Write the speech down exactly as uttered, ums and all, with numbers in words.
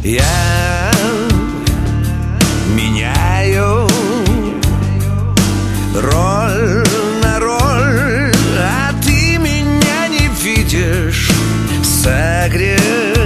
Я меняю роль на роль, а ты меня не видишь. Согрев